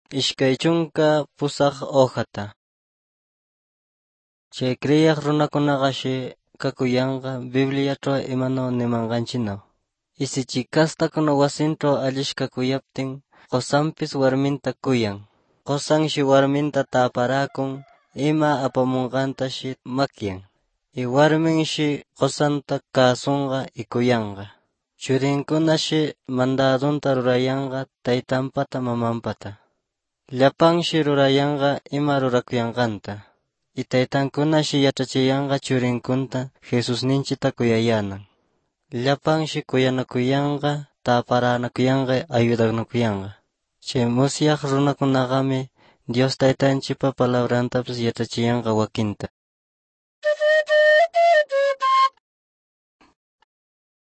ishkay chunka pusaq hojata. Chay kriyiq runakunaqashi kakuyanqa Bibliatraw imanu nimanqanchinaw. Isichik kastakuna wasintraw allishkakuyaptin qusanpis warminta kuyan. Qusanshi warminta taparakun ima apamunqantashi makyan. Warminshi qusanta kasunqa y kuyanqa. Churinkunashi mandadunta rurayanqa taytanpata mamanpata. Llapanshi rurayanqa ima rurakuyanqanta. Y taytankunashi yachachiyanqa churinkunta Jesusninchikta kuyayanan. Llapanshi kuyanakuyanqa, taparanakuyanqa, ayudanakuyanqa. Chay musyaq runakunaqami Dios Taytanchikpa palabrantapis yachachiyanqa wakinta.